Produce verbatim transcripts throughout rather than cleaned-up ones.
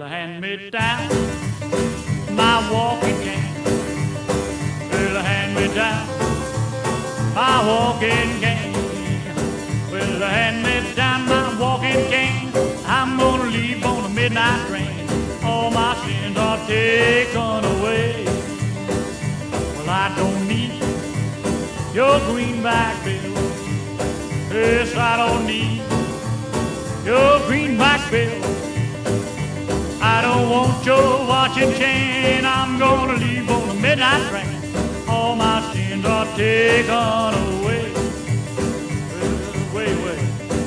Well, hand me down my walking cane. Well, hand me down my walking cane. Well, hand me down my walking cane. I'm gonna leave on the midnight train. All my sins are taken away. Well, I don't need your greenback bill. Yes, I don't need your greenback bill. I don't want your watch and chain. I'm gonna leave on the midnight train. All my sins are taken away. Way, way.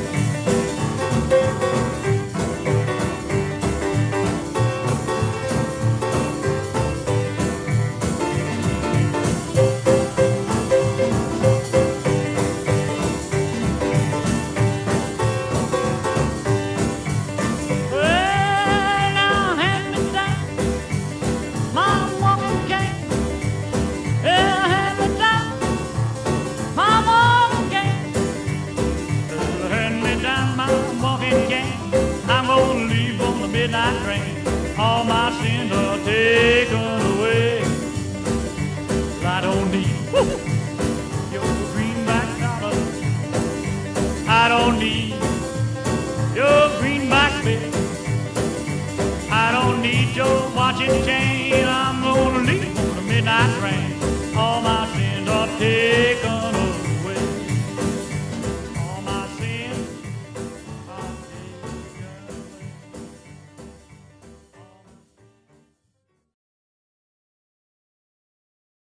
Midnight train, all my sins are taken away. I don't need woo, your greenback dollar. I don't need your greenback bill. I don't need your watch and chain.